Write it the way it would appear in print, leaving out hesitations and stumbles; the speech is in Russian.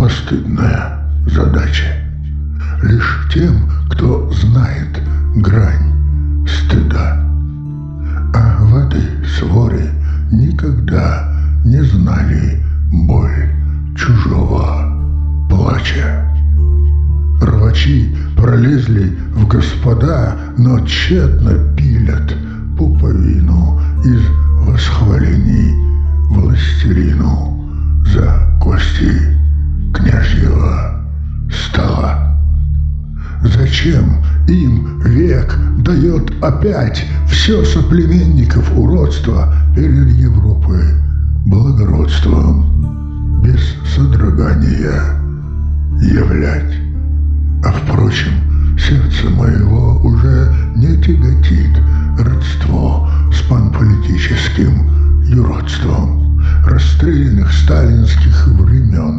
постыдная задача. Лишь тем, кто знает грань стыда. А в этой своре никогда не знали боль чужого плача. Рвачи пролезли в господа, но тщетно пилят пуповину из восхвалений властелину за кости княжьего стола. Зачем им век дает опять все соплеменников уродства перед Европой благородством без содрогания являть? А впрочем, сердце моего уже не тяготит родство с панполитическим юродством расстрелянных сталинских времен